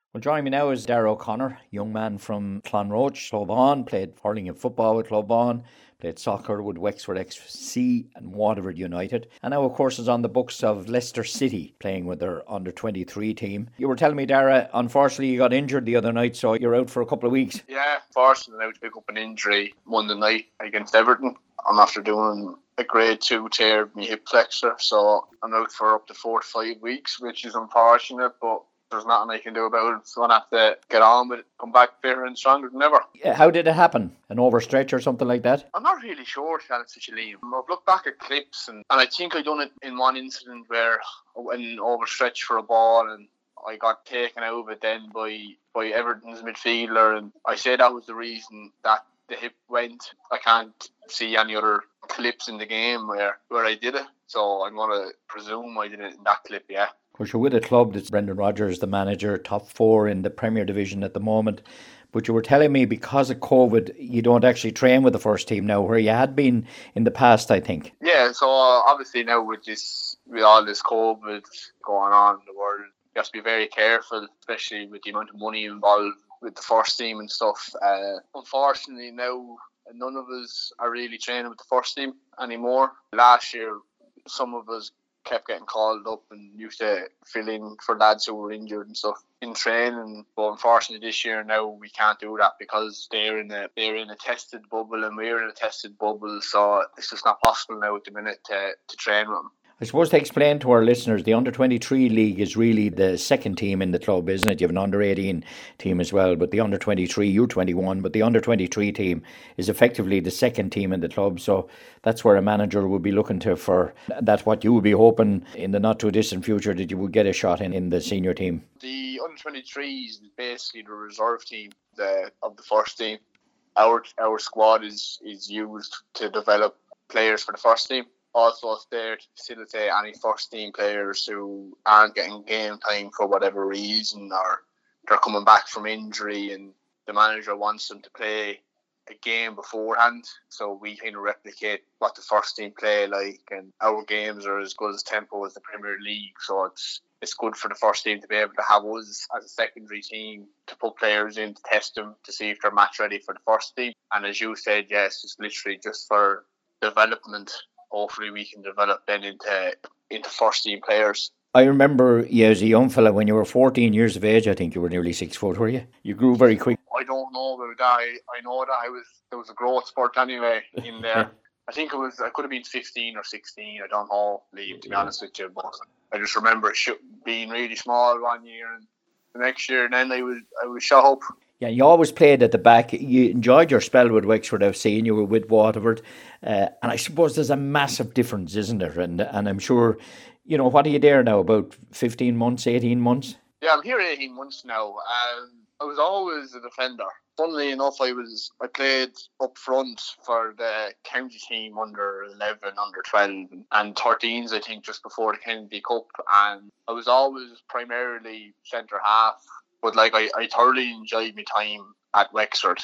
Well, joining me now is Darragh O'Connor, young man from Clonroach, Club played hurling and football with Club played soccer with Wexford XC and Waterford United, and now, of course, is on the books of Leicester City, playing with their under 23 team. You were telling me, Darragh, unfortunately, you got injured the other night, so you're out for a couple of weeks. Yeah, fortunately, now to pick up an injury Monday night against Everton. I'm after doing a grade 2 tear of my hip flexor, so I'm out for up to 4 to 5 weeks, which is unfortunate, but there's nothing I can do about it. So I'm going to have to get on with it, come back fitter and stronger than ever. How did it happen? An overstretch or something like that? I'm not really sure, to be honest with you, Liam. I've looked back at clips and I think I done it in one incident where I went overstretched for a ball and I got taken out of it then by Everton's midfielder, and I say that was the reason that the hip went. I can't see any other clips in the game where I did it, so I'm going to presume I did it in that clip, yeah. Of course, you're with a club that's Brendan Rodgers, the manager, top 4 in the Premier Division at the moment. But you were telling me because of COVID, you don't actually train with the first team now, where you had been in the past, I think. Yeah, so obviously now with all this COVID going on in the world, you have to be very careful, especially with the amount of money involved with the first team and stuff. Unfortunately, now none of us are really training with the first team anymore. Last year, some of us kept getting called up and used to fill in for lads who were injured and stuff in training, but unfortunately this year now we can't do that because they're in a tested bubble and we're in a tested bubble, so it's just not possible now at the minute to train with them. I suppose to explain to our listeners, the under-23 league is really the second team in the club, isn't it? You have an under-18 team as well, but the under-23, U21, but the under-23 team is effectively the second team in the club. So that's where a manager would be looking to for. That's what you would be hoping in the not-too-distant future, that you would get a shot in the senior team. The under-23 is basically the reserve team of the first team. Our squad is used to develop players for the first team. Also, it's there to facilitate any first team players who aren't getting game time for whatever reason, or they're coming back from injury and the manager wants them to play a game beforehand. So we kind of replicate what the first team play like, and our games are as good as tempo as the Premier League. So it's good for the first team to be able to have us as a secondary team to put players in to test them to see if they're match ready for the first team. And as you said, yes, it's literally just for development. Hopefully we can develop then into first team players. I remember you as a young fella when you were 14 years of age. I think you were nearly 6 foot, were you? You grew very quick. I don't know about that. I know that there was a growth spurt anyway in there. I think I could have been 15 or 16. I don't know, Liam, to be honest with you. But I just remember being really small one year, and the next year, and then I was shot up. Yeah, you always played at the back. You enjoyed your spell with Wexford FC and you were with Waterford. And I suppose there's a massive difference, isn't there? And I'm sure, what are you there now, about 15 months, 18 months? Yeah, I'm here 18 months now. I was always a defender. Funnily enough, I played up front for the county team under 11, under 12 and 13s, I think, just before the Kennedy Cup. And I was always primarily centre half. But I thoroughly enjoyed my time at Wexford.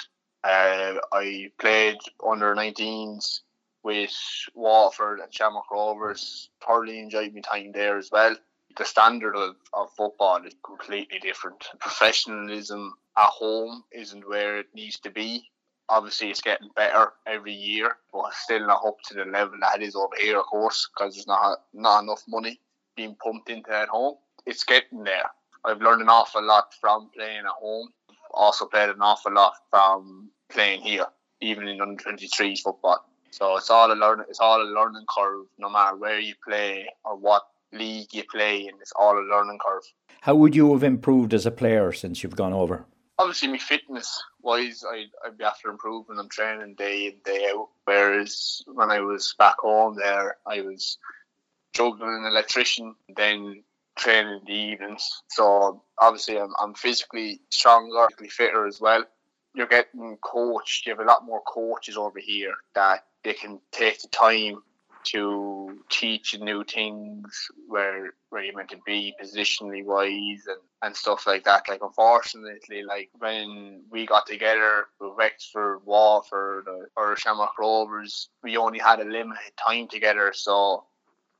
I played under 19s with Waterford and Shamrock Rovers. Thoroughly enjoyed my time there as well. The standard of football is completely different. Professionalism at home isn't where it needs to be. Obviously, it's getting better every year, but still not up to the level that it is over here, of course, because there's not enough money being pumped into at home. It's getting there. I've learned an awful lot from playing at home. Also played an awful lot from playing here, even in under-23s football. So it's all a learning curve, no matter where you play or what league you play in. It's all a learning curve. How would you have improved as a player since you've gone over? Obviously, my fitness-wise, I'd be after improving. I'm training day in, day out. Whereas when I was back home there, I was juggling an electrician, then training in the evenings. So obviously I'm physically stronger, physically fitter as well. You're getting coached. You have a lot more coaches over here that they can take the time to teach you new things where you're meant to be positionally wise and stuff like that. Like, unfortunately, like when we got together with Wexford, Waterford or Shamrock Rovers, we only had a limited time together, so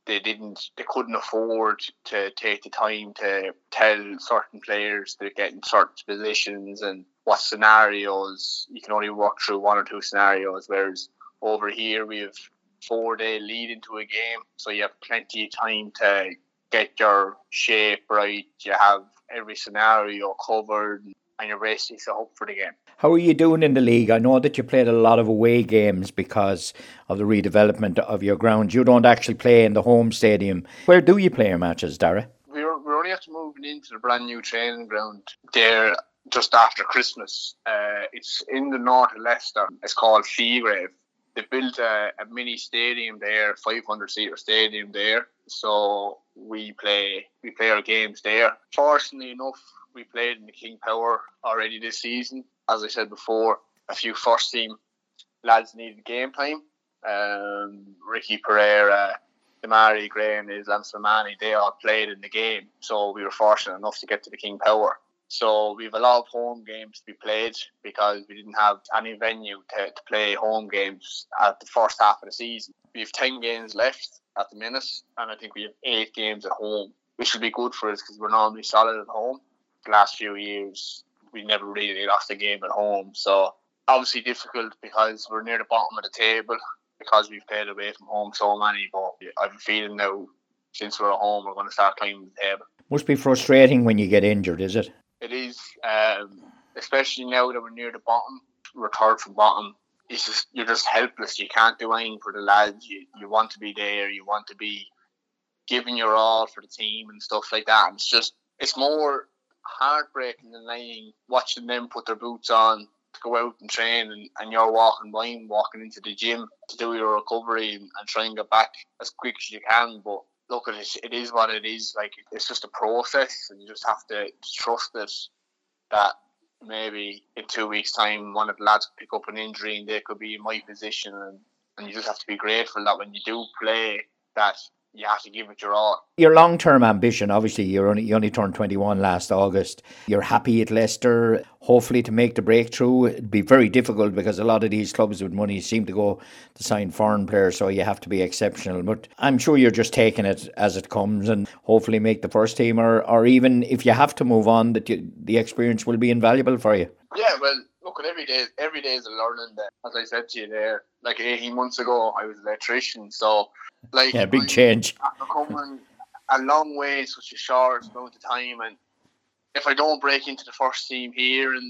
they couldn't afford to take the time to tell certain players to get in certain positions and what scenarios. You can only walk through one or two scenarios, whereas over here we have 4-day lead into a game, so you have plenty of time to get your shape right. You have every scenario covered, and you're basically set up for the game. How are you doing in the league? I know that you played a lot of away games because of the redevelopment of your ground. You don't actually play in the home stadium. Where do you play your matches, Dara? We're only after moving into the brand new training ground there just after Christmas. It's in the north of Leicester. It's called Seagrave. They built a mini stadium there, 500-seater stadium there. So we play our games there. Fortunately enough, we played in the King Power already this season. As I said before, a few first team lads needed game time. Ricky Pereira, Damari Graham, Islam Slimani, they all played in the game. So we were fortunate enough to get to the King Power. So we have a lot of home games to be played because we didn't have any venue to play home games at the first half of the season. We have 10 games left at the minute, and I think we have 8 games at home, which will be good for us because we're normally solid at home. The last few years, we never really lost a game at home. So obviously difficult because we're near the bottom of the table because we've played away from home so many. But I have a feeling now, since we're at home, we're going to start climbing the table. Must be frustrating when you get injured, is it? It is, especially now that we're near the bottom. We're third from bottom. You're just helpless. You can't do anything for the lads. You want to be there. You want to be giving your all for the team and stuff like that. And it's more heartbreaking than anything watching them put their boots on to go out and train, and you're walking into the gym to do your recovery and try and get back as quick as you can. But look, it is what it is. Like, it's just a process, and you just have to trust it that maybe in 2 weeks' time one of the lads could pick up an injury and they could be in my position, and you just have to be grateful that when you do play that you have to give it your all. Your long-term ambition, obviously, you only turned 21 last August. You're happy at Leicester, hopefully to make the breakthrough. It'd be very difficult because a lot of these clubs with money seem to go to sign foreign players, so you have to be exceptional. But I'm sure you're just taking it as it comes and hopefully make the first team, or even if you have to move on, that the experience will be invaluable for you. Yeah, well, look, every day is a learning day. As I said to you there, like 18 months ago, I was an electrician, so big change. I'm coming a long way, such a short amount of time, and if I don't break into the first team here and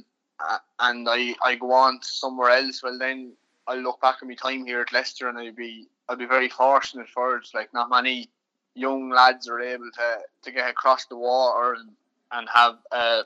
I go on to somewhere else, well then I'll look back at my time here at Leicester and I'll be very fortunate for it. Like, not many young lads are able to get across the water and have a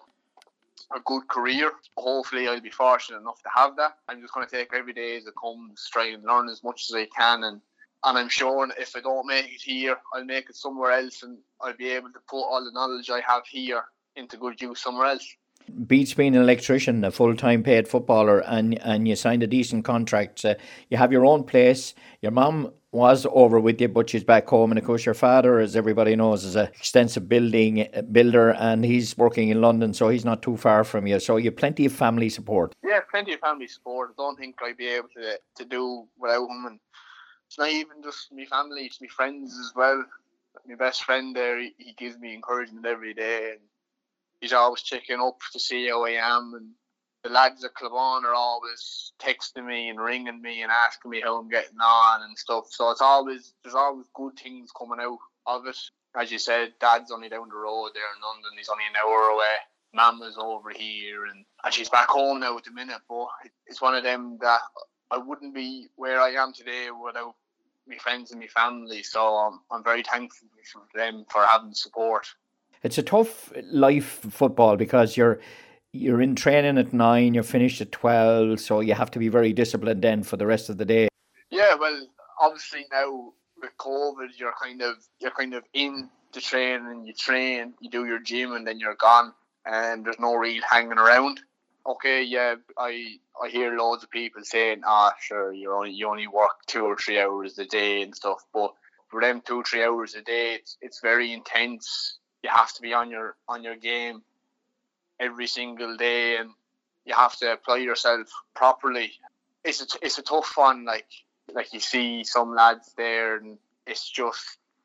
good career. Hopefully I'll be fortunate enough to have that. I'm just going to take every day as it comes, try and learn as much as I can, and I'm sure if I don't make it here, I'll make it somewhere else, and I'll be able to put all the knowledge I have here into good use somewhere else. Beats being an electrician, a full-time paid footballer, and you signed a decent contract. You have your own place. Your mum was over with you, but she's back home, and of course your father, as everybody knows, is an extensive builder, and he's working in London, so he's not too far from you. So you have plenty of family support. Yeah, plenty of family support. I don't think I'd be able to do without him. And it's not even just my family, it's my friends as well. My best friend there, he gives me encouragement every day, and he's always checking up to see how I am. And the lads at Clabon are always texting me and ringing me and asking me how I'm getting on and stuff. So there's always good things coming out of it. As you said, Dad's only down the road there in London. He's only an hour away. Mama's over here, and she's back home now at the minute. But it's one of them that I wouldn't be where I am today without my friends and my family. So I'm very thankful for them for having support. It's a tough life, football, because you're in training at 9, you're finished at 12, so you have to be very disciplined then for the rest of the day. Yeah, well, obviously now with COVID, you're kind of in the training, you train, you do your gym, and then you're gone, and there's no real hanging around. Okay, yeah, I hear loads of people saying, sure, you only work 2 or 3 hours a day and stuff, but for them 2-3 hours a day, it's very intense. You have to be on your game every single day, and you have to apply yourself properly. It's a tough one. Like you see some lads there, and it's just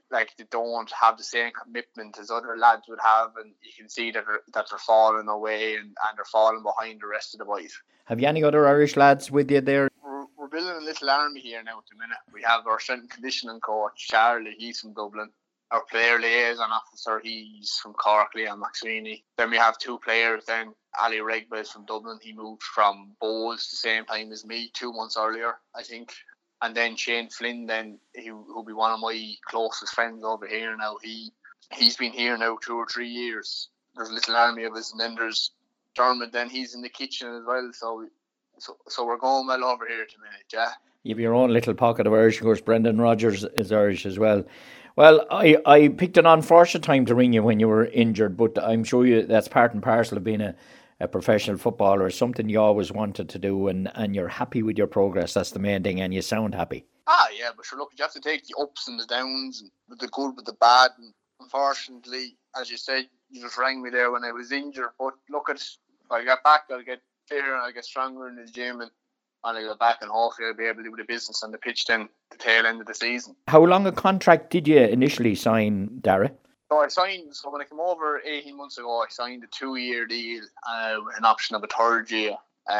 like they don't have the same commitment as other lads would have, and you can see that they're falling away and they're falling behind the rest of the boys. Have you any other Irish lads with you there? We're building a little army here now at the minute. We have our strength and conditioning coach, Charlie, he's from Dublin. Our player liaison officer, he's from Cork, Liam McSweeney. Then we have 2 players then. Ali Regba is from Dublin. He moved from Bowes the same time as me, 2 months earlier, I think. And then Shane Flynn, then who'll be one of my closest friends over here now. He's been here now 2 or 3 years. There's a little army of us, and then there's Dermot. Then he's in the kitchen as well. So we're going well over here at the minute, yeah. You have your own little pocket of Irish. Of course, Brendan Rodgers is Irish as well. Well, I picked an unfortunate time to ring you when you were injured, but I'm sure that's part and parcel of being a professional footballer. Something you always wanted to do, and you're happy with your progress. That's the main thing, and you sound happy. Yeah, but sure, look, you have to take the ups and the downs, and with the good, with the bad. And unfortunately, as you said, you just rang me there when I was injured. But look, if I get back, I'll get fitter and I'll get stronger in the gym, and I'll get back, and hopefully I'll be able to do the business on the pitch then the tail end of the season. How long a contract did you initially sign, Dara? So when I came over 18 months ago, I signed a 2-year deal with an option of a 3rd year.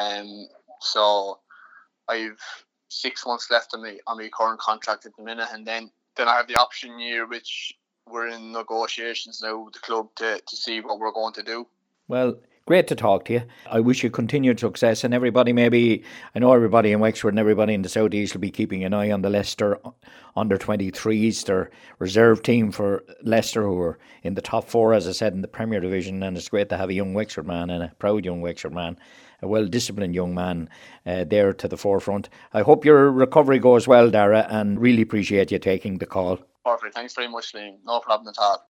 So I've 6 months left on my current contract at the minute, and then I have the option year, which we're in negotiations now with the club to see what we're going to do. Well, great to talk to you. I wish you continued success, and everybody, I know everybody in Wexford and everybody in the South East will be keeping an eye on the Leicester under-23s, their reserve team for Leicester, who are in the top 4, as I said, in the Premier Division. And it's great to have a young Wexford man, and a proud young Wexford man, a well-disciplined young man there to the forefront. I hope your recovery goes well, Dara, and really appreciate you taking the call. Perfect. Thanks very much, Liam. No problem at all.